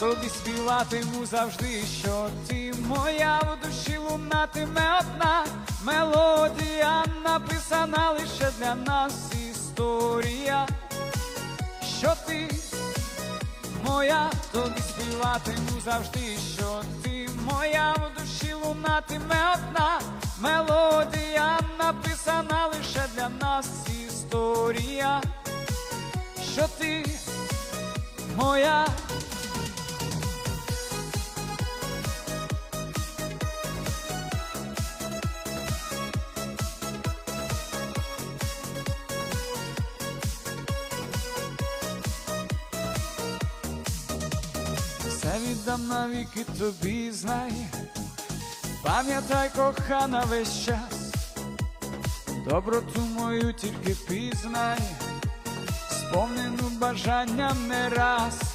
Тобі співатиму завжди, що ти моя, в душі лунатиме одна мелодія, написана лише для нас історія, що ти моя, тобі співатиму завжди, що ти моя, в душі лунатиме одна мелодія, написана лише для нас історія, що ти моя. Все віддам навіки тобі, знай, пам'ятай, кохана, весь час, доброту мою тільки пізнай, сповнену бажанням не раз.